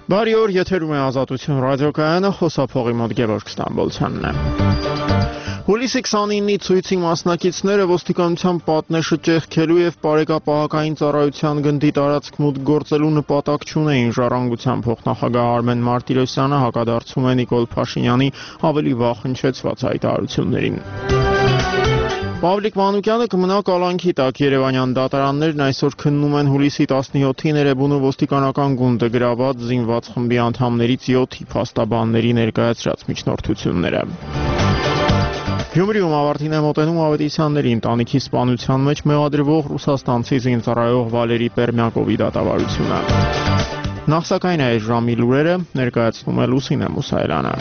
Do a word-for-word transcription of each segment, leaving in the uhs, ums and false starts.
Բարի օր, եթերում է Ազատություն ռադիոկայանը, խոսափողի մոտ Գևորգ Ստամբոլցյանն է։ Հուլիսի քսանինի ցույցի մասնակիցները ոստիկանության պատնեշը ճեղքելու եւ բարեկապահական ծառայության գնդի տարածք մուտք գործելու նպատակ չունեին։ Ժառանգության փոխնախագահ Արմեն Մարտիրոսյանը հակադարձում է Նիկոլ Փաշինյանի ավելի վաղ հնչեցված հայտարարություններին։ Պավլիկ Մանուկյանը կմնա կալանքի տակ։ Երևանյան դատարաններն այսօր քննում են հուլիսի տասնյոթին Էրեբունու ոստիկանական գունդը գրաված զինված խմբի անդամներից յոթի փաստաբանների ներկայացրած միջնորդությունները։ Գյումրիում ավարտին է մոտենում Ավետիսյանների ընտանիքի սպանության մեջ մեղադրվող ռուսաստանցի զինծառայող Վալերի Պերմյակովի դատավարությունը։ Նախ սակայն այս ժամի լուրերը ներկայացնում է Լուսինե Մուսայելյանը։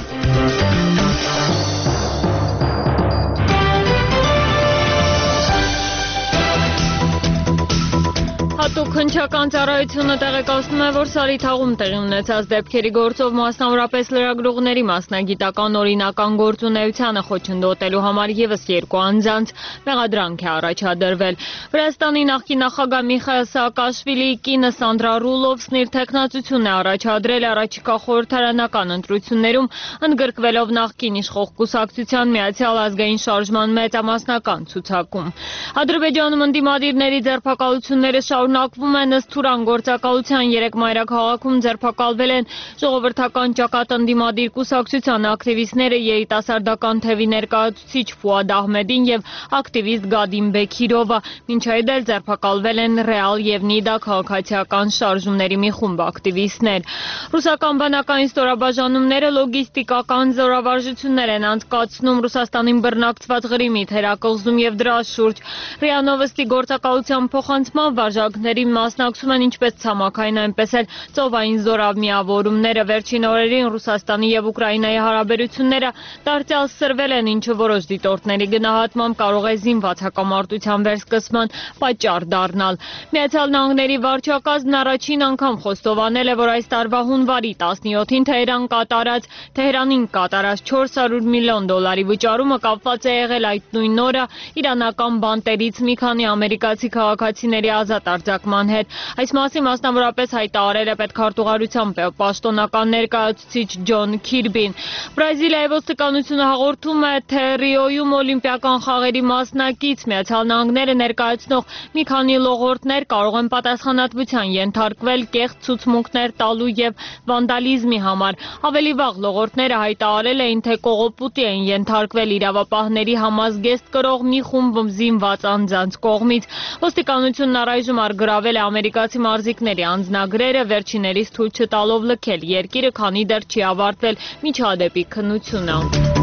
Հատուկ հնչական ծառայությունը տեղեկացնում է, որ Սարիթաղում տեղի ունեցած դեպքերի գործով մասնավորապես լրագրողների մասնագիտական օրինական գործունեությանը խոչընդոտելու համար ևս երկու անձանց մեղադրանք է առաջադրվել։ Վրաստանի նախկին նախագահ Միխայել Սաակաշվիլիի կինը Սանդրա Ռուլովսն իր թեկնածությունն է առաջադրել առաջիկա խորհրդարանական ընտրություններում, ընդգրկվելով նախկին իշխող կուսակցության Միացյալ ազգային շարժման մեծամասնական ցուցակում։ Ադրբեջանում ընդդիմադիրների ձերբակալությունները շարունակվում են ըստ Թուրան գործակալության երեք մայրաքաղաքում ձերբակալվել են ժողովրդական ճակատ ընդդիմադիր կուսակցության ակտիվիստները երիտասարդական թևի ներկայացուցիչ Ֆուադ Ահմեդին եւ ակտիվիստ Գադիմ Բեքիրովը, մինչ այդ էլ ձերբակալվել են Ռեալ եւ Նիդա քաղաքացիական շարժումների մի խումբ ակտիվիստներ։ Ռուսական բանակային ստորաբաժանումները լոգիստիկական զորավարժություններ են անցկացնում Ռուսաստանին բռնակցված Ղրիմի թերակղզում եւ դրա շուրջ։ ՌԻԱ Նովոստի գործակալության փոխանցման վարժանքներին մասնակցում են ինչպես ցամաքային, այնպես էլ ծովային զորամիավորումները։ Վերջին օրերին Ռուսաստանի եւ Ուկրաինայի հարաբերությունները դարձյալ սրվել են, ինչը որոշ դիտորդների գնահատմամբ կարող է զինված հակամարտության վերսկսման պատճառ դառնալ։ Միացյալ Նահանգների վարչակազմն առաջին անգամ խոստովանել է, որ այս տարվա հունվարի տասնյոթին Թեհրան կատարած Թեհրանին կատարած չորս հարյուր միլիոն դոլարի վճարումը կապված է եղել այդ նույն օրը իրանական բանտերից մի քանի ամերիկացի քաղաքացիների ազատ արձակման հետ։ Այս մասին մասնավորապես հայտարարել է պետքարտուղարության պաշտոնական ներկայացուցիչ Ջոն Քիրբին։ Բրազիլիայի ոստիկանությունը հաղորդում է, թե Ռիոյում օլիմպիական խաղերի մասնակից Միացյալ Նահանգները ներկայացնող մի քանի լողորդներ կարող են պատասխանատվության ենթարկվել կեղծ ցուցմունքներ տալու եւ վանդալիզմի համար։ Ավելի վաղ լողորդները հայտարարել էին, թե կողոպուտի են ենթարկվել իրավապահների համազգեստ կրող մի խումբ զինված անձանց կողմից։ Ոստիկանությունն առայժմ արգրավել է ամերիկացի մարզիկների անձնագրերը, վերջիներիս թույլ չտալով լքել երկիրը, քանի դեռ չի ավարտվել միջադեպի քննությունը։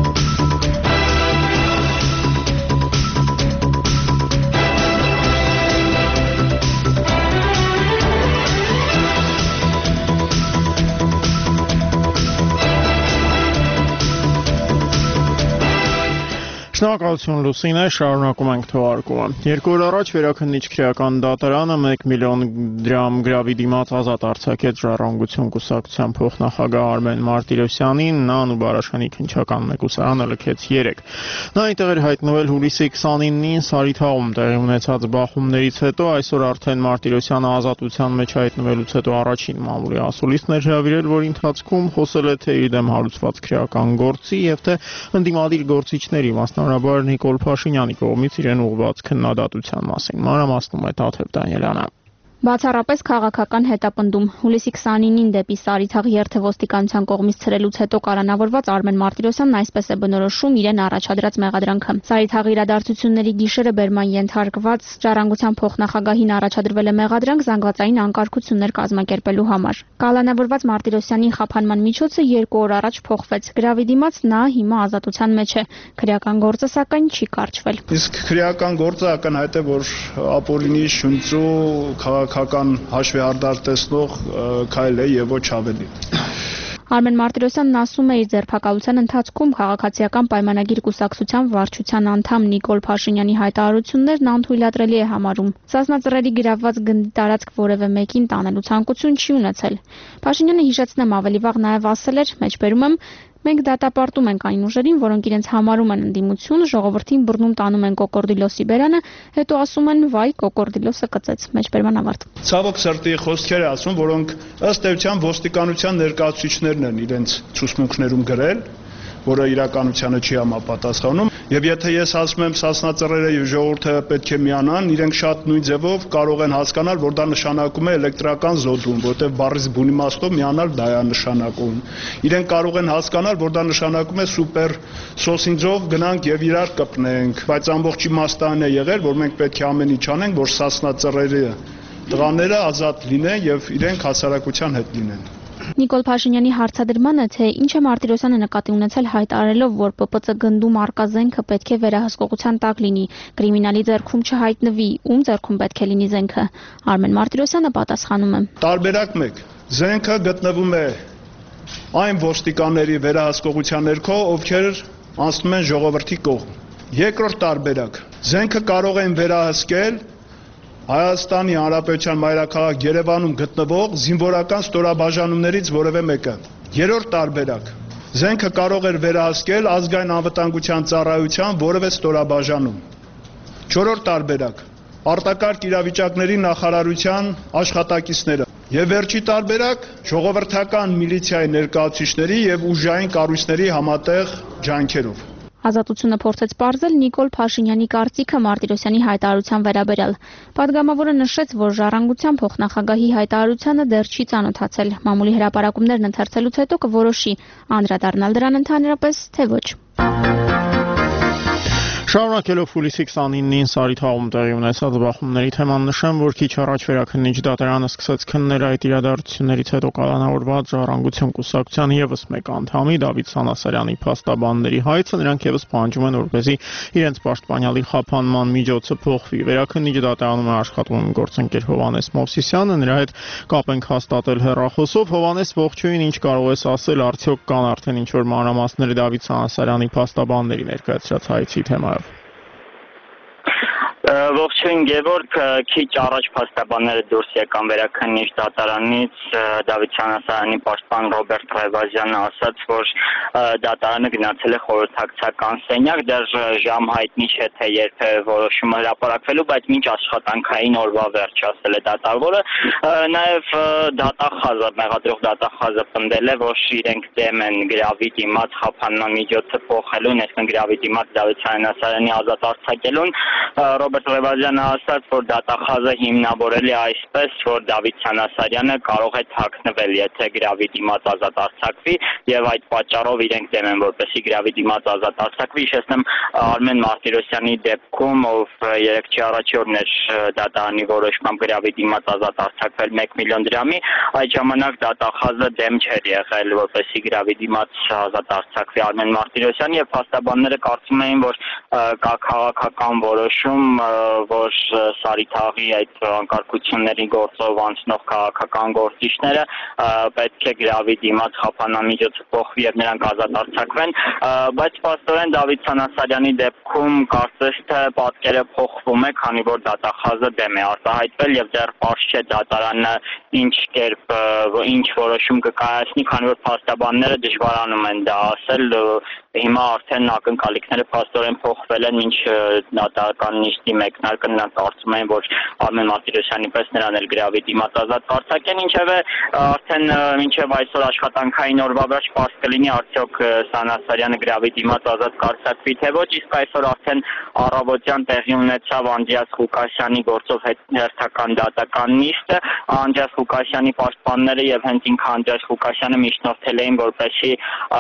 Շնորհակալություն Լուսինե, շարունակում ենք թողարկումը։ Երկու օր առաջ վերաքննիչ քրեական դատարանը մեկ միլիոն դրամ գրավի դիմաց ազատ արձակեց Ժառանգություն կուսակցության փոխնախագահ Արմեն Մարտիրոսյանին, նա ու Բարաշյանի քննչական մեկուսարանը լքեց երեկ։ Նա այնտեղ էր հայտնվել հուլիսի քսանինին Սարիթաղում տեղի ունեցած բախումներից հետո, այսօր արդեն Մարտիրոսյանը ազատության մեջ հայտնվելուց հետո առաջին մամուլի ասուլիսն էր հրավիրել, որի ընթացքում խոսել է թե իր դեմ հարուցված քրեական գործի եւ թե ընդդիմադիր գործիչների մասնավորաբար Նիկոլ Փաշինյանի կողմից իրեն ուղղված քննադատության մասին։ Մանրամասնում է Տաթև Դանիելյանը։ Բացառապես քաղաքական հետապնդում հուլիսի քսանինին դեպի Սարիթաղ երթը ոստիկանության կողմից ցրելուց հետո կալանավորված Արմեն Մարտիրոսյանն այսպես է բնորոշում իրեն առաջադրած մեղադրանքը։ Սարիթաղի իրադարձությունների գիշերը բերման ենթարկված Ժառանգության փոխնախագահին առաջադրվել է մեղադրանք զանգվածային անկարգություններ կազմակերպելու համար։ Կալանավորված Մարտիրոսյանի խափանման միջոցը երկու օր առաջ փոխվեց։ Գրավի դիմաց նա հիմա ազատության մեջ է։ Քրեական գործը սակայն չի կարճվել։ Իսկ քրեական գործը ակնհայտ է, որ ապօրինի շունչու քաղաքական հաշվեհարդար տեսնող քայլ է եւ ոչ ավելի։ Արմեն Մարտիրոսյանն ասում է, իր ձերբակալության ընթացքում քաղաքացիական պայմանագիր կուսակցության վարչության անդամ Նիկոլ Փաշինյանի հայտարարություններն անթույլատրելի է համարում։ Սասնածռերի գրավված գնդի տարածք որևէ մեկին տանելու ցանկություն չի ունեցել։ Փաշինյանը հիշեցնեմ ավելի վաղ նաև ասել էր, մեջբերում եմ, Մենք դատապարտում ենք այն ուժերին, որոնք իրենց համարում են ընդդիմություն, ժողովրդին բռնում տանում են կոկորդիլոսի բերանը, հետո ասում են վայ կոկորդիլոսը կծեց, մեջբերման ավարտ։ Ցավոք սրտի խոսքեր է ասում, որոնք ըստ էության ոստիկանության ներկայացուցիչներն են իրենց ցուցմունքներում գրել, որը իրականությանը չի համապատասխանում, եւ եթե ես ասում եմ Սասնա ծռերը եւ ժողովուրդը պետք է միանան, իրենք շատ նույն ձևով կարող են հասկանալ, որ դա նշանակում է էլեկտրական զոդում, որտեղ բառից բուն իմաստով միանալ դա է նշանակում։ Իրենք կարող են հասկանալ, որ դա նշանակում է սուպեր սոսինձով գնանք եւ իրար կպնենք, բայց ամբողջ իմաստը այն է եղել, որ մենք պետք է ամեն ինչ անենք, որ Սասնա ծռերը տղաները ազատ լինեն եւ իրենք հասարակության հետ լինեն։ Նիկոլ Փաշինյանի հարցադրմանը, թե ինչ է Մարտիրոսյանը նկատի ունեցել հայտարարելով, որ Պ Պ Ց գնդում արկա զենքը պետք է վերահսկողության տակ լինի, կրիմինալի ձեռքում չհայտնվի, ում ձեռքում պետք է լինի զենքը, Արմեն Մարտիրոսյանը պատասխանում է. Տարբերակ մեկ, զենքը գտնվում է այն ոստիկանների վերահսկողության ներքո, ովքեր անցնում են ժողովրդի կողմ։ Երկրորդ տարբերակ, զենքը կարող են վերահսկել Հայաստանի Հանրապետության մայրաքաղաք Երևանում գտնվող զինվորական ստորաբաժանումներից որևէ մեկը։ Երրորդ տարբերակ, զենքը կարող էր վերահսկել ազգային անվտանգության ծառայության որևէ ստորաբաժանում։ Չորրորդ տարբերակ, արտակարգ իրավիճակների նախարարության աշխատակիցները։ Եվ վերջի տարբերակ, ժողովրդական միլիցիայի ներկայացուցիչների եւ ուժային կառույցների համատեղ ջանքերով։ Ազատությունը փորձեց պարզել Նիկոլ Փաշինյանի կարծիքը Մարտիրոսյանի հայտարարության վերաբերյալ։ Պատգամավորը նշեց, որ ժառանգության փոխնախագահի հայտարարությանը դեռ չի ծանոթացել։ Մամուլի հրապարակումներն ընթերցելուց հետո կորոշի անդրադառնալ դրան ընդհանրապես, թե ոչ։ Շարունակելով հուլիսի քսանինին Սարիթաղում տեղի ունեցած բախումների թեման նշեմ, որ քիչ առաջ վերաքննիչ դատարանը սկսեց քննել այդ իրադարձություններից հետո կալանավորված Ժառանգություն կուսակցության ևս մեկ անդամի Դավիթ Սանասարյանի փաստաբանների հայցը, նրանք ևս պահանջում են, որպեսզի իրենց պաշտպանյալի խափանման միջոցը փոխվի։ Վերաքննիչ դատարանում է աշխատում գործընկեր Հովհաննես Մովսիսյանը, նրա հետ կապ ենք հաստատել հեռախոսով։ Հովհաննես, ողջույն, ինչ կարող ես ասել, արդյոք կան արդեն ինչ-որ մանրամասներ Դավիթ Սանասարյանի փաստաբանների ներկայացրած հայցի թեմայով։ Ողջույն Գևորգ, քիչ առաջ փաստաբանները դուրս եկան վերաքննիչ դատարանից, Դավիթ Սանասարյանի պաշտպան Ռոբերտ Ռևազյանը ասաց, որ դատարանը գնացել է խորհրդակցական սենյակ, դեռ ժամ հայտնի չէ, թե երբ է որոշումը հրապարակվելու, բայց մինչ աշխատանքային օրվա վերջ ասել է դատավորը, նաև դատախազը, մեղադրող դատախազը պնդել է, որ իրենք դեմ են գրավի դիմաց խափանման միջոցը փոխելուն, այսինքն գրավի դիմաց Դավիթ Սանասարյանի ազատ արձակելուն։ Ռոբերտ Ռևազյանը ասաց, որ դատախազը հիմնավորել է այսպես, որ Դավիթ Սանասարյանը կարող է թաքնվել, եթե գրավի դիմաց ազատ արձակվի, եւ այդ պատճառով իրենք դեմ են, որպեսզի գրավի դիմաց ազատ արձակվի։ Հիշեցնեմ Արմեն Մարտիրոսյանի դեպքում, ով երեքշաբթի առաջի օրն էր դատարանի որոշմամբ գրավի դիմաց ազատ արձակվել մեկ միլիոն դրամի, այդ ժամանակ դատախազը դեմ չէր եղել, որպեսզի գրավի դիմաց ազատ արձակվի Արմեն Մարտիրոսյանը, եւ փաստաբանները կարծում էին, որ կա քաղաքական որոշում, որ Սարիթաղի այդ անկարգությունների գործով անցնող քաղաքական գործիչները պետք է գրավի դիմաց խափանամիջոցը փոխվի եւ նրանք ազատ արձակվեն, բայց փաստորեն Դավիթ Սանասարյանի դեպքում կարծես թե պատկերը փոխվում է, քանի որ դատախազը դեմ է արտահայտվել եւ դեռ պարզ չէ դատարանը ինչ կերպ ինչ որոշում կկայացնի, քանի որ փաստաբանները դժվարանում են դա ասել, հիմա արդեն ակնկալիքները փաստորեն փոխվել են, ինչ դատական նիստի մեկնարկը նրանք կարծում են, որ Արմեն Մարտիրոսյանի պես նրան էլ գրավի դիմաց ազատ արձակեն, ինչևէ արդեն մինչև այսօր աշխատանքային օրվա վերջ պարզ կլինի արդյոք Սանասարյանը գրավի դիմաց ազատ կարձակվի թե ոչ, իսկ այսօր արդեն առավոտյան տեղի ունեցավ Անդրեաս Ղուկասյանի գործով հերթական դատական նիստը, Անդրեաս Ղուկասյանի պաշտպանները եւ հենց ինքը Անդրեաս Ղուկասյանը միջնորդել էին, որպեսզի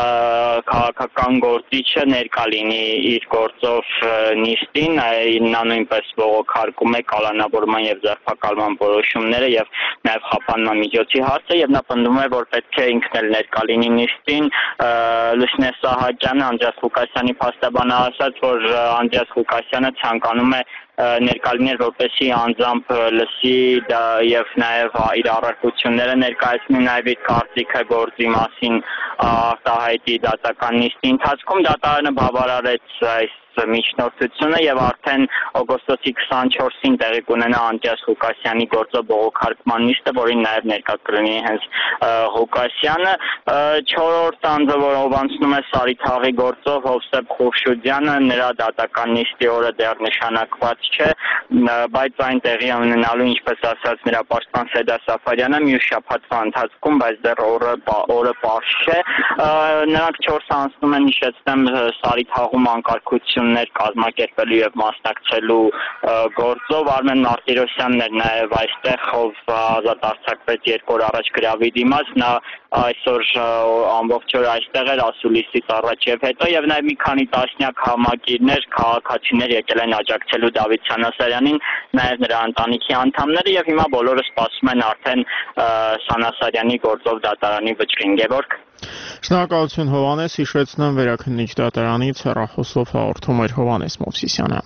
քաղաքական գործիչը ներկա լինի իր գործով նիստին, նա նույնպես բողոքարկում է կալանավորման եւ ձերբակալման որոշումները եւ նաեւ խափանման միջոցի հարցը եւ նա պնդում է, որ պետք է ինքն էլ ներկա լինի նիստին։ Լուսնե Սահակյանը, Անդրեաս Ղուկասյանի փաստաբանը, ասաց, որ Անդրեաս Ղուկասյանը ցանկանում է ներկա լինել, որպեսզի անձամբ լսի եւ նաեւ իր առարկությունները ներկայացնի, նաեւ իր կարծիքը գործի մասին արտահայտի դատական նիստի ընթացքում։ Դատարանը բավարարեց այս միջնորդությունը եւ արդեն օգոստոսի քսանչորսին տեղի կունենա Անտիաս Ղուկասյանի գործով բողոքարկման նիստը, որին նաեւ ներկա կլինի հենց Ղուկասյանը։ Չորրորդ անձը, որ հովանցնում է Սարիթաղի գործով, Հովսեփ Խուրշուդյանը, նրա դատական նիստի օրը դեռ նշանակված չէ, բայց այն տեղի ունենալու, ինչպես ասաց նրա պաշտպան Սեդա Սաֆարյանը, մյուս շաբաթվա ընթացքում, բայց դեռ օրը օրը պարզ չէ։ Նրանք չորսը անցնում են, հիշեցնեմ, Սարիթաղում անկարգություններ կազմակերպելու եւ մասնակցելու գործով։ Արմեն Մարտիրոսյանն էր նաեւ այստեղ, ով ազատ արձակվեց երկու օր առաջ գրավի դիմաց, նա այսօր ամբողջ օր այստեղ էր ասուլիսից առաջ եւ հետո, եւ նաեւ մի քանի տասնյակ համակիրներ, քաղաքացիներ եկել են աջակցելու Դավիթ Սանասարյանին, նաեւ նրա ընտանիքի անդամները, եւ հիմա բոլորը սպասում են արդեն Սանասարյանի գործով դատարանի վճռին։ Գևորգ։ Շնորհակալություն Հովանես, հիշեցնեմ վերաքննիչ դատարանից հեռախոսով հաղորդում էր Հովանես Մովսիսյանը։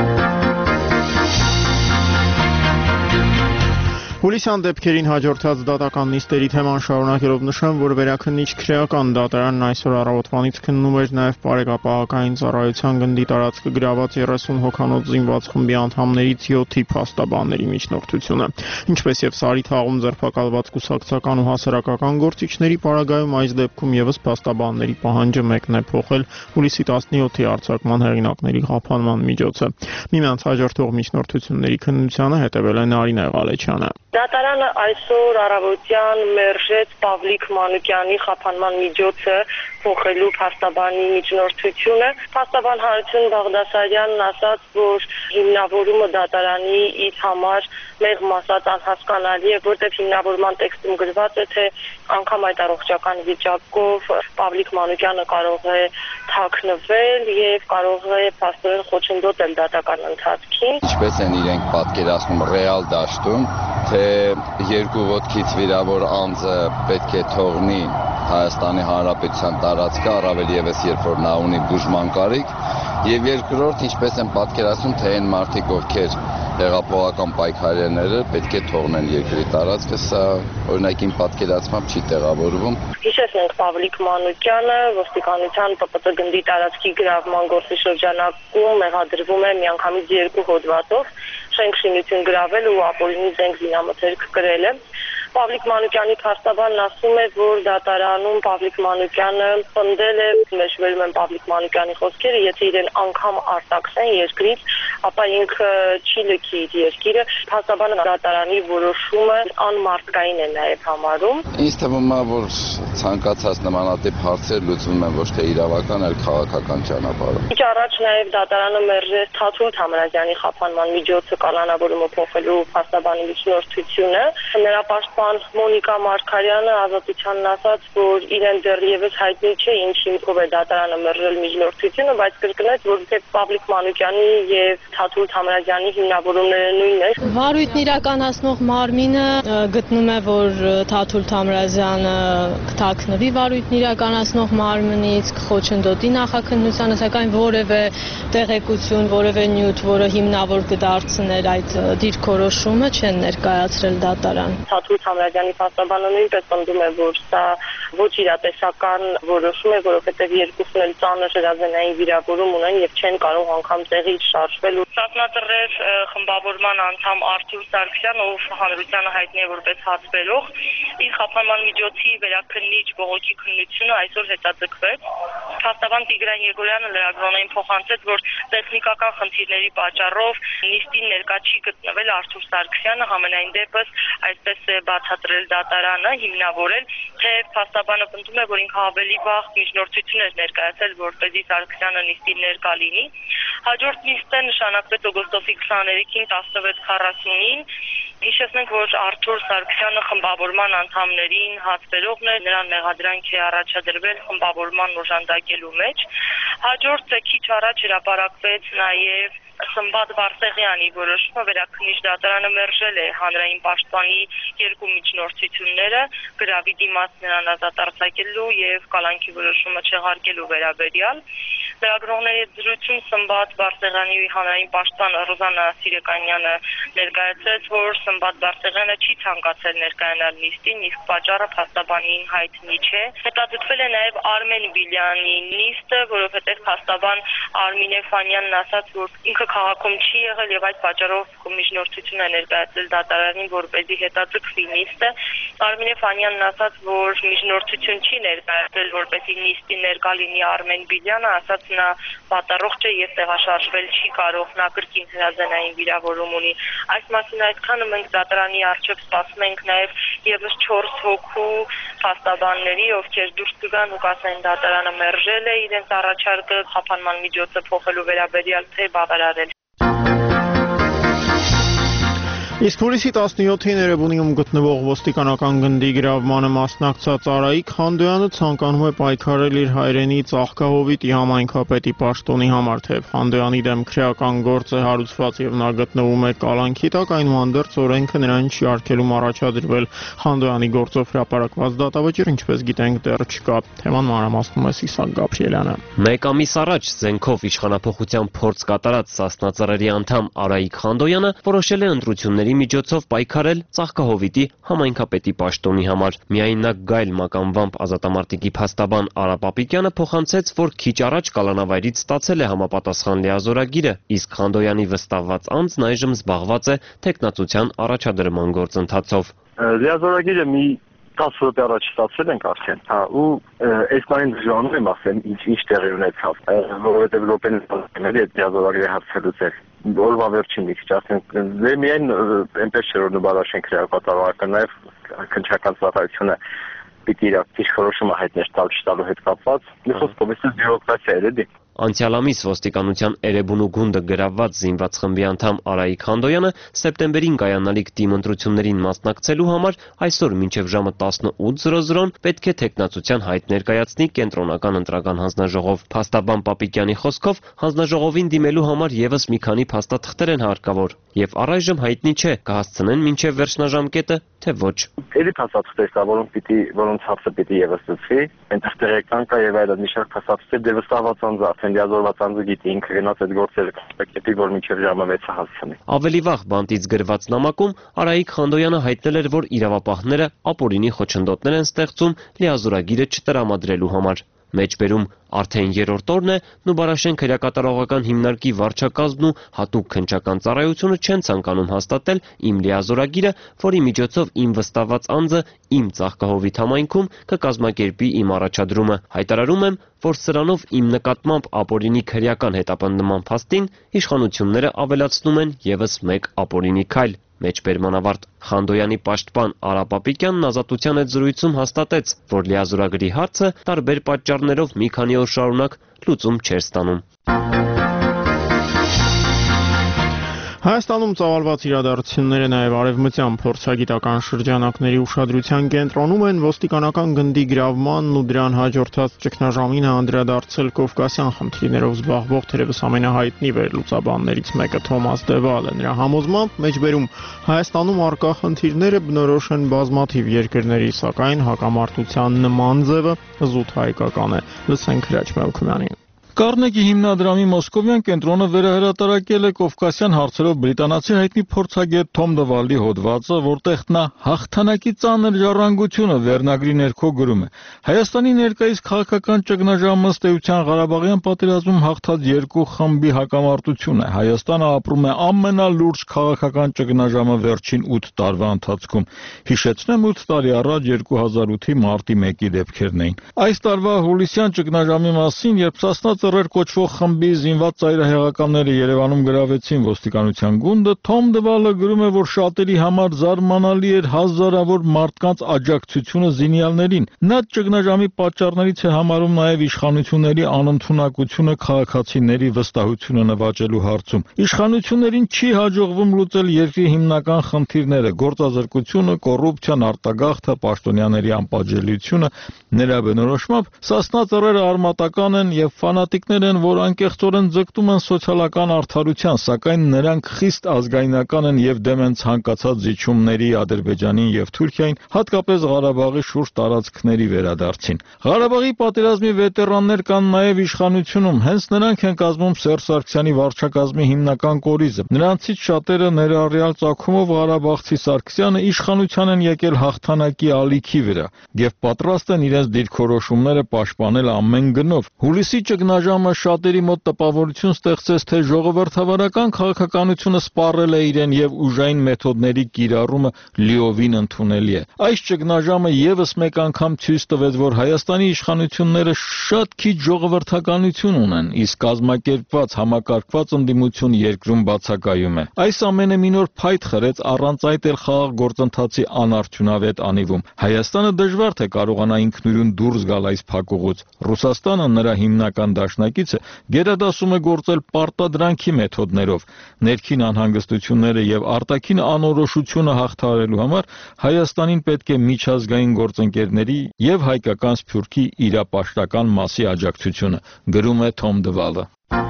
Հուլիսյան դեպքերին հաջորդած դատական նիստերի թեման շարունակելով նշեմ, որ վերաքննիչ քրեական դատարանն այսօր առավոտվանից քննում էր նաև Պարեկապահական ծառայության գնդի տարածքը գրաված երեսուն հոգանոց զինված խմբի անդամներից յոթի փաստաբանների միջնորդությունը։ Ինչպես եւ Սարիթաղում ձերբակալված կուսակցական ու հասարակական գործիչների պարագայում այս դեպքում եւս փաստաբանների պահանջը մեկն է փոխել հուլիսի տասնյոթի արձակման հեղինակների խափանման միջոցը։ Միմյանց հաջորդող միջնորդությունների քննությանը հետևել է Նարինե Ղալեչյանը։ Դատարանը այսօր առավոտյան մերժեց Պավլիկ Մանուկյանի խափանման միջոցը փոխելու փաստաբանի միջնորդությունը։ Փաստաբան Հարություն Բաղդասարյանն ասաց, որ հիմնավորումը դատարանի իր համար մեղմ ասած անհասկանալի է, որտեղ հիմնավորման տեքստում գրված է, թե անգամ այդ առողջական վիճակով Պավլիկ Մանուկյանը կարող է թաքնվել եւ կարող է փաստորեն խոչընդոտել դատական ընթացքին։ Ինչպես են իրենք պատկերացնում ռեալ դաշտում, թե երկու ոտքից վիրավոր անձը պետք է թողնի Հայաստանի Հանրապետության տարածքը, առավել եւս երբ որ նա ունի բուժման կարիք, եւ երկրորդ, ինչպես են պատկերացնում, թե այն մարդիկ, ովքեր տեղափոխական պայքարերները պետք է թողնեն երկրի տարածքը, սա օրինակին պատկերացմամբ չի տեղավորվում։ Հիշեցնենք Պավլիկ Մանուկյանը ոստիկանության Պ Պ Տ գնդի տարածքի գրավման գործի շրջանակում մեղադրվում է միանգամից երկու հոդվածով շենք շինություն գրավել ու ապօրինի զենք զինամթերք կրել է։ Պավլիկ Մանուկյանի փաստաբանն ասում է, որ դատարանում Պավլիկ Մանուկյանը պնդել է, մեջբերում են Պավլիկ Մանուկյանի խոսքերը, եթե իրեն անգամ արտաքսեն երկրից, ապա ինքը չի լքի իր երկիրը։ Փաստաբանը դատարանի որոշումը անմարդկային է նաև համարում։ Ինձ թվում է, որ ցանկացած նմանատիպ հարցեր լուծվում են ոչ թե իրավական, այլ քաղաքական ճանապարհով։ Ինչ առաջ նաև դատարանը մերժեց Թաթուլ Թամրազյանի խափանման միջոցը կանոնավորումը փոխելու փաստաբանի միջնորդությունը։ Նրա պաշտպան Մոնիկա Մարգարյանը ազատությանն ասաց, որ իրեն դեռևս հայտնի չէ ինչ հիմքով է դատարանը մերժել միջնորդությունը, բայց կրկնեց, որ թե Պավլիկ Մանուկյանի եւ Թաթուլ Թամրազյանի հիմնավորումները նույնն է։ Վարույթն իրականացնող մարմինը գտնում է, որ Թաթուլ Թամրազյանը կթաքնվի վարույթն իրականացնող մարմնից, կխոչընդոտի նախաքննությանը, սակայն որևէ տեղեկություն, որևէ նյութ, որը հիմնավոր կդարձներ այդ դիրքորոշումը, չեն ներկայացրել դատարան։ Թաթուլ Թամրազյանի փաստաբանը նույնպես պնդում է, որ սա ոչ իրատեսական որոշում է, որովհետև երկուսն էլ ծանր հրազենային վիրավորում ունեն եւ չեն կարող անգամ տեղից շարժվել։ Սատնատրեր խմբավորման անդամ Արթուր Սարգսյանը, ով հանրությանը հայտնի է որպես հացբերող, իր խափանման միջոցի վերաքննիչ բողոքի քննությունը այսօր հետաձգվեց։ Փաստաբան Տիգրան Եգորյանը լրագրողներին փոխանցեց, որ տեխնիկական խնդիրների պատճառով նիստին ներկա չի գտնվել Արթուր Սարգսյանը, համենայն դեպս այսպես է բացատրել դատարանը, հիմնավորել, թե փաստաբանը պնդում է, որ ինքը ավելի վաղ միջնորդություն էր ներկայացել, որպեսզի Սարգսյանը նիստին ներկա լինի։ Հաջորդ նիստը նշանակվեց օգոստոսի քսաներեքին տասնվեց քառասունին։ Հիշեցնենք, որ Արթուր Սարգսյանը խմբավորման անդամներին հացբերողն է, նրան մեղադրանք է առաջադրվել խմբավորման օժանդակելու մեջ։ Հաջորդ քիչ առաջ հրապարակվեց նաև Սմբատ Վարսեղյանի որոշումը, վերաքննիչ դատարանը մերժել է հանրային պաշտպանի երկու միջնորդությունները, գրավի դիմաց նրան ազատ արձակելու եւ կալանքի որոշումը չեղարկելու վերաբերյալ։ Լրագրողների հետ զրույցում Սմբատ Վարսեղյանի հանրային պաշտպան Ռոզանա Սիրեկանյանը ներկայացրեց, որ Սմբատ Բարսեղյանը չի ցանկացել ներկայանալ նիստին, իսկ պատճառը փաստաբանին հայտնի չէ։ Հետաձգվել է նաև Արմեն Բիլյանի նիստը, որովհետև փաստաբան Արմինե Ֆանյանն ասաց, որ ինքը քաղաքում չի եղել եւ այդ պատճառով միջնորդություն է ներկայացել դատարանին, որպեսզի հետաձգվի նիստը։ Արմինե Ֆանյանն ասաց, որ միջնորդություն չի ներկայացել, որպեսզի նիստի ներկա լինի Արմեն Բիլյանը, ասաց նա պատառողջ է եւ տեղաշարժվել չի կարող, նա կրկին հրազենային վիրավորում ունի։ Այս մասին այսքանը մենք դատարանի առջև սպասում ենք նաեւ եւս չորս հոգու փաստաբանների, ովքեր դուրս կգան ու կասեն դատարանը մերժել է իրենց առաջարկը խափանման միջոցը փոխելու վերաբերյալ թե բավարարել։ Իսկ հուլիսի տասնյոթին Էրեբունիում գտնվող ոստիկանական գնդի գրավմանը մասնակցած Արայիկ Խանդոյանը ցանկանում է պայքարել իր հայրենի Ծաղկահովիտի համայնքապետի պաշտոնի համար, թեև Խանդոյանի դեմ քրեական գործ է հարուցված եւ նա գտնվում է կալանքի տակ, այնուհանդերձ օրենքը նրան չի արգելում առաջադրվել Խանդոյանի գործով հրապարակված դատավճիռ, ինչպես գիտենք, դեռ չկա։ Թեման մանրամասնում է Սիսակ Գաբրիելյանը։ Մեկ ամիս առաջ զենքով իշխանափոխության փորձ կատարած Սասնա Ծռերի անդամ Արայիկ Խանդոյանը որոշել է ընտրությունների միջոցով պայքարել Ծաղկահովիտի համայնքապետի պաշտոնի համար։ Միայն նա գայլ մականվամբ ազատամարտիկի փաստաբան Արա Պապիկյանը փոխանցեց, որ քիչ առաջ կալանավայրից ստացել է համապատասխան լիազորագիրը, իսկ Խանդոյանի վստահված անձն այժմ զբաղված է թեկնածության առաջադրման գործընթացով։ Լիազորագիրը մի տասը րոպե առաջ ստացել ենք արդեն, հա, ու այս բանին դժվարանում եմ ասեմ, ինչ ինչ տեղի ունեցավ, որովհետև րոպեն ստացել այդ լիազորագիրը հարցելուց Օրվա վերջին մի քիչ ասենք, դե միայն այնպես չէ որ նպարաշեն քրեակատարողական, նաև քննչական ծառայությունը պիտի իր ակտիվ որոշումը հայտներ տալ չտալու հետ կապված, մի խոսքով էս բյուրոկրատիա է, դե։ Անցյալ ամիս ոստիկանության Էրեբունու գունդը գրավված զինված խմբի անդամ Արայիկ Խանդոյանը սեպտեմբերին կայանալիք թիմ ընտրություններին մասնակցելու համար այսօր մինչև ժամը տասնութ զրոզրոն պետք է թեկնածության հայտ ներկայացնի կենտրոնական ընտրական հանձնաժողով։ Փաստաբան Պապիկյանի խոսքով հանձնաժողովին դիմելու համար եւս մի քանի փաստաթղթեր են հարկավոր, եւ առայժմ հայտնի չէ կհասցնեն մինչև վերջնաժամկետը, թե ոչ։ Էլի փաստաթղթեր կա, որոնք պիտի որոնց հարցը պիտի եւս լուծվի, այնտեղ տեղեկան կա եւ այլն, մի շարք փաստաթղթեր դե վստահված անձ արդեն լիազորված անձը գիտի ինքը գնաց այդ գործերը կապակետի, որ մինչև ժամը վեցը հասցնի։ Ավելի վաղ բանտից գրված նամակում Արայիկ Խանդոյանը հայտնել էր, որ իրավապահները ապօրինի խոչընդոտներ են ստեղծում լիազորագիրը չտրամադրելու համար։ Մեջբերում արդեն երրորդ օրն է Նուբարաշեն քրեակատարողական հիմնարկի վարչակազմն ու հատուկ քննչական ծառայությունը չեն ցանկանում հաստատել իմ լիազորագիրը, որի միջոցով իմ վստահված անձը իմ Ծաղկահովիտ համայնքում կկազմակերպի իմ առաջադրումը։ Հայտարարում եմ, որ սրանով իմ նկատմամբ ապօրինի քրեական հետապնդման փաստին իշխանությունները ավելացնում են եւս մեկ ապօրինի քայլ։ Մեջբերման ավարտ Խանդոյանի պաշտպան Արա Պապիկյանն Ազատության հետ զրույցում հաստատեց, որ լիազորագրի հարցը տարբեր պատճառներով մի քանի օր շարունակ լուծում չէր ստանում։ Հայաստանում ծավալված իրադարձությունները նաև արևմտյան փորձագիտական շրջանակների ուշադրության կենտրոնում են ոստիկանական գնդի գրավմանն ու դրան հաջորդած ճգնաժամին անդրադարձել կովկասյան խնդիրներով զբաղվող թերևս ամենահայտնի վերլուծաբաններից մեկը Թոմաս Դևալը։ Նրա համոզմամբ մեջբերում Հայաստանում առկա խնդիրները բնորոշ են բազմաթիվ երկրների, սակայն հակամարտության նման ձևը զուտ հայկական է։ Լսենք Հրաչ Մելքումյանին։ Կարնեգի հիմնադրամի մոսկովյան կենտրոնը վերահրատարակել է կովկասյան հարցերով բրիտանացի հայտնի փորձագետ Թոմ Դվալի հոդվածը, որտեղ նա հաղթանակի ծանր ժառանգությունը վերնագրի ներքո գրում է. Հայաստանի ներկայիս քաղաքական ճգնաժամը ըստ էության Ղարաբաղյան պատերազմում հաղթած երկու խմբի հակամարտություն է։ Հայաստանը ապրում է ամենալուրջ քաղաքական ճգնաժամը վերջին ութ տարվա ընթացքում։ Հիշեցնեմ, ութ տարի առաջ երկու հազար ութի մարտի մեկի դեպքերն էին։ Այս տարվա հուլիսյան ճգնաժամի մասին, երբ Սասնա Ծռեր կոչվող խմբի զինված ծայրահեղականները Երևանում գրավեցին ոստիկանության գունդը, Թոմ Դվալը գրում է, որ շատերի համար զարմանալի էր հազարավոր մարդկանց աջակցությունը զինյալներին։ Նա ճգնաժամի պատճառներից է համարում նաև իշխանությունների անընդունակությունը քաղաքացիների վստահությունը նվաճելու հարցում։ Իշխանություններին չի հաջողվում լուծել երկրի հիմնական խնդիրները՝ գործազրկությունը, կոռուպցիան, արտագաղթը, պաշտոնյաների անպատժելիությունը։ Նրա բնորոշմամբ Սասնա Ծռերը արմատական են եւ ֆանատ մարտիկներ են, որ անկեղծորեն ձգտում են սոցիալական արդարության, սակայն նրանք խիստ ազգայնական են եւ դեմ են ցանկացած զիջումների Ադրբեջանին եւ Թուրքիային, հատկապես Ղարաբաղի շուրջ տարածքների վերադարձին։ Ղարաբաղի պատերազմի վետերաններ կան նաեւ իշխանությունում, հենց նրանք են կազմում Սերժ Սարգսյանի վարչակազմի հիմնական կորիզը։ Նրանցից շատերը ներառյալ ծագումով Ղարաբաղցի Սարգսյանը իշխանության են եկել հաղթանակի ալիքի վրա եւ պատրաստ են իրենց դիրքորոշումները պաշտպանել ամեն գնով։ Հուլիսի ճգնաժամը շատերի մոտ տպավորություն ստեղծեց, թե ժողովրդավարական քաղաքականությունը սպառել է իրեն եւ ուժային մեթոդների կիրառումը լիովին ընդունելի է։ Այս ճգնաժամը եւս մեկ անգամ ցույց տվեց, որ Հայաստանի իշխանությունները շատ քիչ ժողովրդականություն ունեն, իսկ կազմակերպված համակարգված ընդդիմություն երկրում բացակայում է։ Այս ամենը մի նոր փայտ խրեց, առանց այդ էլ խաղաղ գործընթացի անարդյունավետ անիվում։ Հայաստանը դժվար թե կարողանա ինքնուրույն դուրս գալ այս փակուղուց։ Ռուսաստանը, նրա հիմնական դաշնակիցը, գերադասում է գործել պարտադրանքի մեթոդներով։ Ներքին անհանգստությունները եւ արտաքին անորոշությունը հաղթահարելու համար Հայաստանին պետք է միջազգային գործընկերների եւ հայկական Սփյուռքի իրապաշտական մասի աջակցությունը, գրում է Թոմ Դվալը։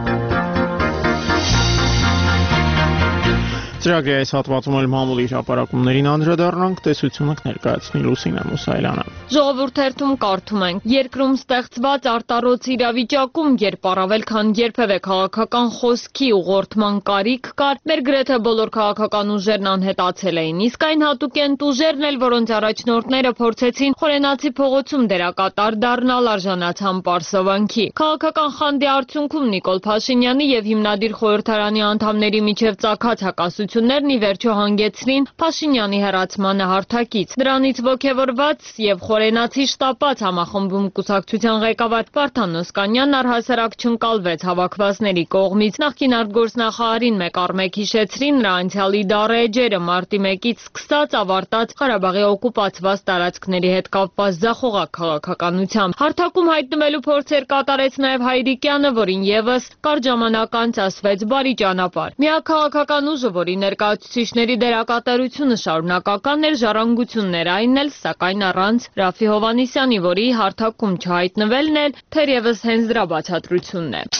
Ծրագրի այս հատվածում էլ մամուլի հրապարակումներին անդրադառնանք, տեսությունը կներկայացնի Լուսինե Մուսայելյանը։ Ժողովուրդ թերթում կարդում ենք. երկրում ստեղծված արտարոց իրավիճակում, երբ առավել քան երբևէ քաղաքական խոսքի ուղղորդման կարիք կար, մեր գրեթե բոլոր քաղաքական ուժերն անհետացել էին, իսկ այն հատուկ են ուժերն էլ, որոնց առաջնորդները փորձեցին Խորենացի փողոցում դերակատար դառնալ, արժանացան պարսովանքի։ Քաղաքական խանդի արդյունքում Նիկոլ Փաշինյանի եւ հիմնադիր խորհրդարանի անդամների միջև ծագած հակասություններն ի վերջո հանգեցրին Փաշինյանի հեռացմանը հարթակից։ Դրանից ոգևորված եւ խորենացի շտապած համախմբում կուսակցության ղեկավար Վարդան Օսկանյանն առհասարակ չընկալվեց հավաքվածների կողմից։ Նախկին արտգործնախարարին մեկ առ մեկ հիշեցրին նրա անցյալի դառը էջերը մարտի մեկից սկսած ավարտած Ղարաբաղի օկուպացված տարածքների հետ կապված ձախողակ քաղաքականությամբ։ Հարթակում հայտնվելու փորձեր կատարեց նաեւ Հայրիկյանը, որին եւս կարճ ժամանակ անց ասվեց բարի ճանապարհ։ Միակ քաղաքական ուժը, որի ներկայացուցիչների դերակատարությունը շարունակական էր, ժառանգություններ այն էլ, սակայն առանց Ռաֆի Հովհաննիսյանի, որի հարթակում չհայտնվելն էլ թերևս հենց դրա բացատրությունն է։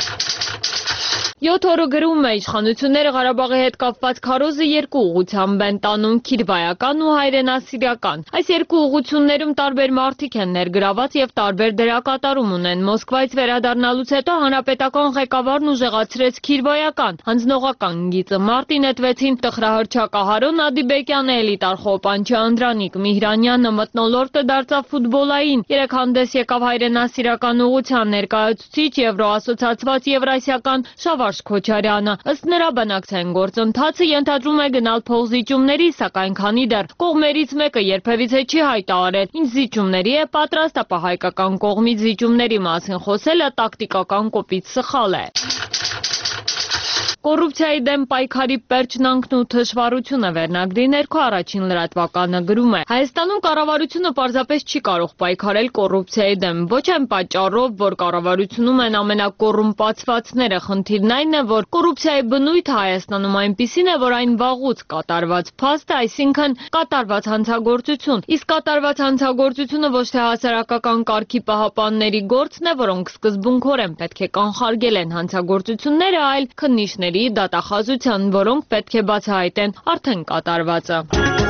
Յոթ օրը գրում է իշխանությունները Ղարաբաղի հետ կապված քարոզը երկու ուղղությամբ են տանում՝ քիրվայական ու հայրենասիրական։ Այս երկու ուղղություններում տարբեր մարդիկ են ներգրաված եւ տարբեր դերակատարում ունեն։ Մոսկվայից վերադառնալուց հետո հանրապետական ղեկավարն ուժեղացրեց քիրվայական հանձնողական գիծը։ Մարտին նետվեցին տխրահռչակ Ահարոն Ադիբեկյանը, Էլիտար Խոպանչի Անդրանիկ Միհրանյանը, մթնոլորտը դարձավ ֆուտբոլային։ Երեք հանդես եկավ հայրենասիրական ուղղության ներկայացուցիչ Եվրոասոցիացված Եվրասիական Շավարժ Քոչարյանը։ Ըստ նրա բանակցային գործընթացը ենթադրում է գնալ փոխզիջումների, սակայն քանի դեռ կողմերից մեկը երբևիցե չի հայտարարել ինչ զիջումների է պատրաստ, ապա հայկական կողմից զիջումների մասին խոսելը տակտիկական կոպիտ սխալ է։ Կոռուպցիայի դեմ պայքարի պերճնանքն ու թշվառությունը վերնագրի ներքո առաջին լրատվականը գրում է. Հայաստանում կառավարությունը պարզապես չի կարող պայքարել կոռուպցիայի դեմ, ոչ այն պատճառով, որ կառավարությունում են ամենակոռումպացվածները, խնդիրն այն է, որ կոռուպցիայի բնույթը Հայաստանում այնպիսին է, որ այն վաղուց կատարված փաստ է, այսինքն կատարված հանցագործություն, իսկ կատարված հանցագործությունը ոչ թե հասարակական կարգի պահապանների գործն է, որոնք սկզբունքորեն պետք է կանխարգել են հանցագործությունները, այլ քննիչների դատախազության, որոնք պետք է բացահայտեն արդեն կատարվածը։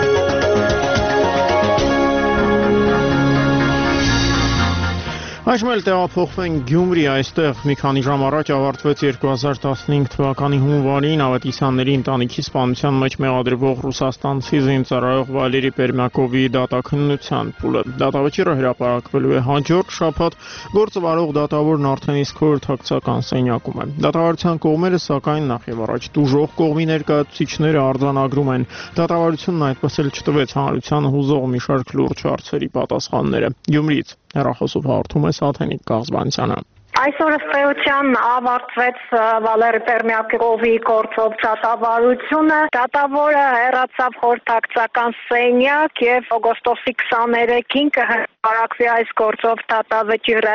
Այժմ էլ տեղափոխվենք Գյումրի, այստեղ մի քանի ժամ առաջ ավարտվեց երկու հազար տասնհինգ թվականի հունվարին Ավետիսյանների ընտանիքի սպանության մեջ մեղադրվող ռուսաստանցի զինծառայող Վալերի Պերմյակովի դատաքննության փուլը։ Դատավճիռը հրապարակվելու է հաջորդ շաբաթ, գործը վարող դատավորն արդեն իսկ խորհրդակցական սենյակում է։ Դատավարության կողմերը, սակայն, նախ եւ առաջ տուժող կողմի ներկայացուցիչները արձանագրում են։ Դատավարությունն այդպես էլ չտվեց հանրությանը հուզող մի շարք լուրջ հարցերի պատասխանները։ Գյումրիից հեռախոսով հաղորդում է Սաթենիկ Կաղզբանցյանը։ Այսօր ըստ էության ավարտվեց Վալերի Պերմյակովի գործով դատավարությունը։ Դատավորը հեռացավ խորհրդակցական սենյակ եւ օգոստոսի քսաներեքին կհրապարակվի այս գործով դատավճիռը։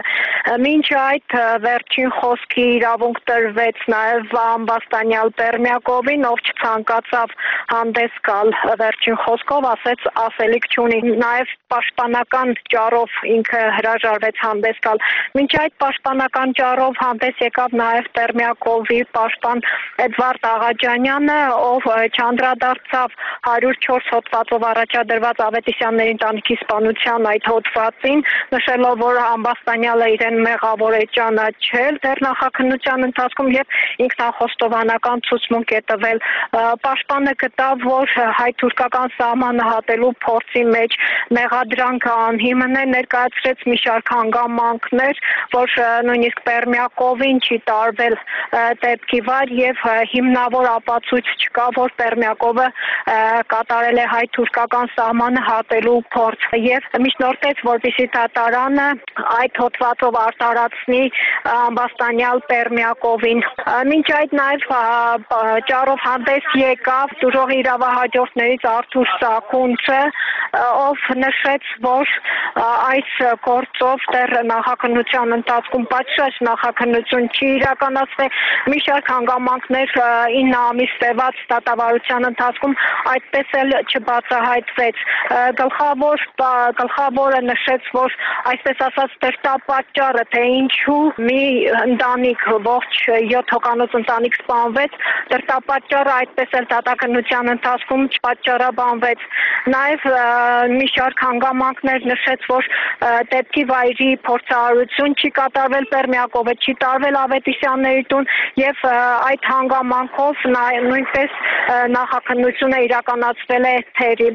Մինչ այդ վերջին խոսքի իրավունք տրվեց նաև ամբաստանյալ Պերմյակովին, ով չցանկացավ հանդես գալ վերջին խոսքով, ասեց ասելիք չունի, նաև պաշտպանական ճառով ինքը հրաժարվեց հանդես գալ։ Մինչ այդ պաշտպանական ճառով հանդես եկավ նաև Պերմյակովի պաշտպան Էդվարդ Աղաջանյանը, ով չանդրադարձավ հարյուր չորս հոդվածով առաջադրված Ավետիսյանների ընտանիքի սպանության այդ հոդվածին, նշելով, որ ամբաստանյալը իրեն մեղավոր է ճանաչել դեռ նախաքննության ընթացքում եւ ինքնախոստովանական ցուցմունք է տվել։ Պաշտպանը գտավ, որ հայ-թուրքական սահմանը հատելու փորձի մեջ մեղադրանքը անհիմն է, ներկայացրեց մի շարք հանգամանքներ, որ նույնիսկ Պերմյակովին չի տարվել դեպքի վար եւ հիմնավոր ապացույց չկա, որ Պերմյակովը կատարել է հայ-թուրքական սահմանը հատելու փորձ եւ միջնորդեց, որպեսզի դատարանը այդ հոդվածով արտարացնի ամբաստանյալ Պերմյակովին։ Մինչ այդ նաեւ ճառով հանդես եկավ դուրողի իրավահաջորդներից Արթուր Սաքունցը, ով նշեց, որ այս գործով դեռ նախաքննության ընթացքում պատշաճ նախաքննություն չի իրականացվել, մի շարք հանգամանքներ ինը ամիս տևած դատավարության ընթացքում այդպես էլ չբացահայտվեց։ Գլխավոր գլխավորը նշեց, որ այսպես ասած դրդապատճառը, թե ինչու մի ընտանիք ողջ յոթ հոգանոց ընտանիք սպանվեց, դրդապատճառը այդպես էլ դատաքննության ընթացքում չպատճառաբանվեց։ Նաև մի շարք հանգամանքներ նշեց, որ դեպքի վայրի փորձարարություն չի կատարվել, Պերմյակովը չի տարվել Ավետիսյանների տուն եւ այդ հանգամանքով նույնպես նախաքննությունը իրականացվել է թերի։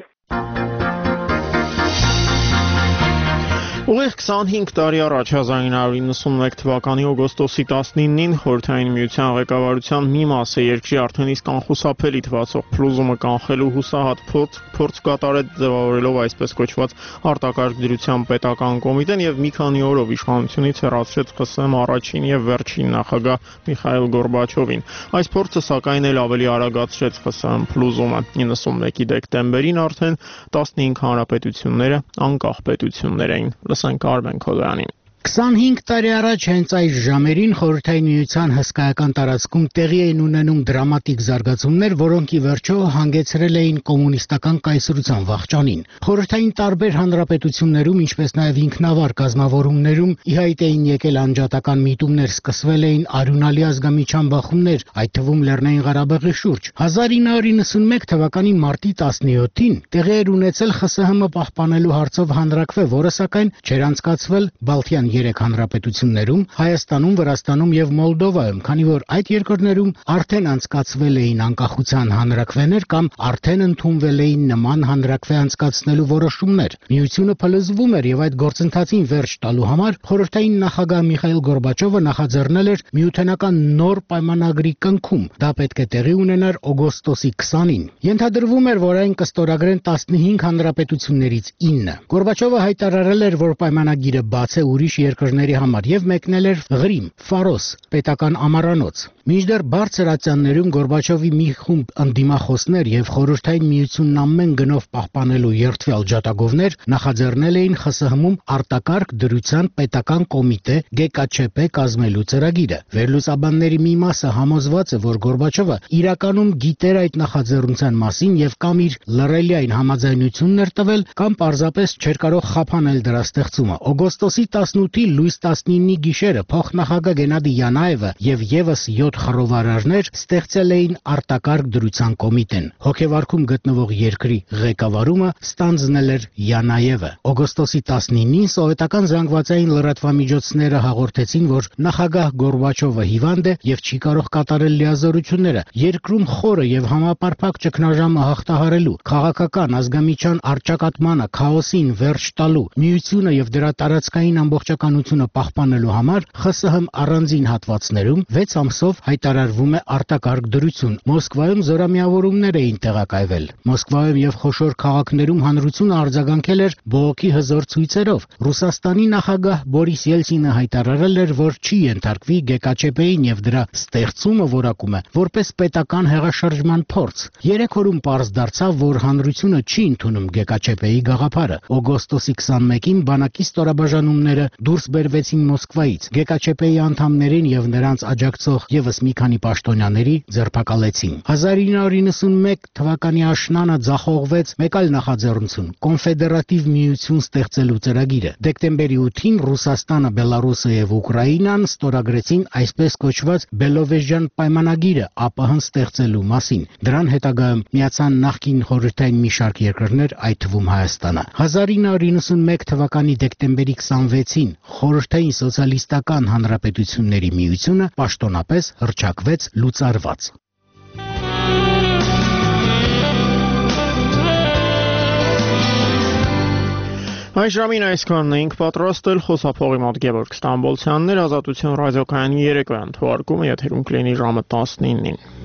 Ուղիղ քսանհինգ տարի առաջ հազար ինը հարյուր իննսունմեկ թվականի օգոստոսի տասնինին Խորհրդային Միության ղեկավարության մի մասը երկրի արդեն իսկ անխուսափելի թվացող փլուզումը կանխելու հուսահատ փորձ փորձ կատարեց ձևավորելով այսպես կոչված արտակարգ դրության պետական կոմիտեն եւ մի քանի օրով իշխանությունից հեռացրեց ԽՍՀՄ առաջին եւ վերջին նախագահ Միխայիլ Գորբաչովին։ Այս փորձը սակայն էլ ավելի արագացրեց ԽՍՀՄ փլուզումը։ իննսունմեկի դեկտեմբերին արդեն տասնհինգ հանրապետությունները անկախ պետություններ էին։ Լսենք Արմեն Քոդոյանին։ քսանհինգ տարի առաջ հենց այս ժամերին Խորհրդային Միության հսկայական տարածքում տեղի էին ունենում դրամատիկ զարգացումներ, որոնք ի վերջո հանգեցրել էին կոմունիստական կայսրության վախճանին։ Խորհրդային տարբեր հանրապետություններում, ինչպես նաև ինքնավար կազմավորումներում ի հայտ էին եկել անջատական միտումներ, սկսվել էին արյունալի ազգամիջյան բախումներ, այդ թվում Լեռնային Ղարաբաղի շուրջ։ հազար ինը հարյուր իննսունմեկ թվականի մարտի տասնյոթին տեղի էր ունեցել ԽՍՀՄ պահպանելու հարցով հանրաքվե, որը սակայն չէր անցկացվել Բալթյան երեք հանրապետություններում, Հայաստանում, Վրաստանում եւ Մոլդովայում, քանի որ այդ երկրներում արդեն անցկացվել էին անկախության հանրաքվեներ կամ արդեն ընդունվել էին նման հանրաքվե անցկացնելու որոշումներ։ Միությունը փլուզվում էր եւ այդ գործընթացին վերջ տալու համար խորհրդային նախագահ Միխայիլ Գորբաչովը նախաձեռնել էր միութենական նոր պայմանագրի կնքում։ Դա պետք է տեղի ունենար օգոստոսի քսանին։ Ենթադրվում էր, որ այն կստորագրեն տասնհինգ հանրապետություններից ինը։ Գորբաչովը հայտարարել էր, որ պայմանագիրը բաց է ուրիշ երկրների համար եւ մեկնել էր Ղրիմ, Ֆարոս, պետական ամառանոց։ Մինչդեռ բարձր ատյաններում Գորբաչովի մի խումբ ընդդիմախոսներ եւ Խորհրդային Միությունն ամեն գնով պահպանելու երդվյալ ջատագովներ նախաձեռնել էին ԽՍՀՄ-ում արտակարգ դրության պետական կոմիտե Գ K Չ P կազմելու ծրագիրը։ Վերլուծաբանների մի մասը համոզված է, որ Գորբաչովը իրականում գիտեր այդ նախաձեռնության մասին եւ կամ իր լռելիային համաձայնությունն էր տվել, կամ պարզապես չէր կարող խափանել դրա ստեղծումը։ Օգոստոսի տասնութի լույս տասնինի գիշերը փոխնախագահ Գենադի Յանաևը եւ եւս յոթ խռովարարներ ստեղծել էին արտակարգ դրության կոմիտեն։ Հոգեվարքում գտնվող երկրի ղեկավարումը ստանձնել էր Յանաևը։ Օգոստոսի տասնինին սովետական զանգվածային լրատվամիջոցները հաղորդեցին, որ նախագահ Գորբաչովը հիվանդ է եւ չի կարող կատարել լիազորությունները։ Երկրում խորը եւ համապարփակ ճգնաժամը հաղթահարելու, քաղաքական ազգամիջյան առճակատմանը, քաոսին վերջ տալու, միությունը եւ դրա տարածքային ամբողջականությունը պահպանելու համար ԽՍՀՄ առանձին հատվածներում վեց ամսով հայտարարվում է արտակարգ դրություն։ Մոսկվայում զորամիավորումներ էին տեղակայվել։ Մոսկվայում եւ խոշոր քաղաքներում հանրությունը արձագանքել էր բողոքի հզոր ցույցերով։ Ռուսաստանի նախագահ Բորիս Ելցինը հայտարարել էր, որ չի ենթարկվի Գ K Չ P-ին եւ դրա ստեղծումը որակում է որպես պետական հեղաշրջման փորձ։ Երեք օրում պարզ դարձավ, որ հանրությունը չի ընդունում Գ K Չ P-ի գաղափարը։ Օգոստոսի քսանմեկին բանակի ստորաբաժանումները դուրս բերվեցին Մոսկվայից։ Գեկաչեպեի անդամներին եւ նրանց աջակցող եւս մի քանի պաշտոնյաների ձերբակալեցին։ հազար ինը հարյուր իննսունմեկ թվականի աշնանը ձախողվեց մեկ այլ նախաձեռնություն՝ կոնֆեդերատիվ միություն ստեղծելու ծրագիրը։ Դեկտեմբերի ութին Ռուսաստանը, Բելարուսը եւ Ուկրաինան ստորագրեցին այսպես կոչված Բելովեժյան պայմանագիրը ԱՊՀ-ն ստեղծելու մասին։ Դրան հետագայում միացան նախկին խորհրդային մի շարք երկրներ, այդ թվում Հայաստանը։ հազար ինը հարյուր իննսունմեկ թվականի դեկտեմբերի քսանվեցին Խորհրդային սոցիալիստական հանրապետությունների միությունը պաշտոնապես հռչակվեց լուծարված։ Այս ժամին այսքանն էինք պատրաստել, խոսափողի մոտ Գևորգ Ստամբոլցյանն էր, Ազատություն ռադիոկայանի երեկոյան թողարկումը եթերում կլինի ժամը տասնինին։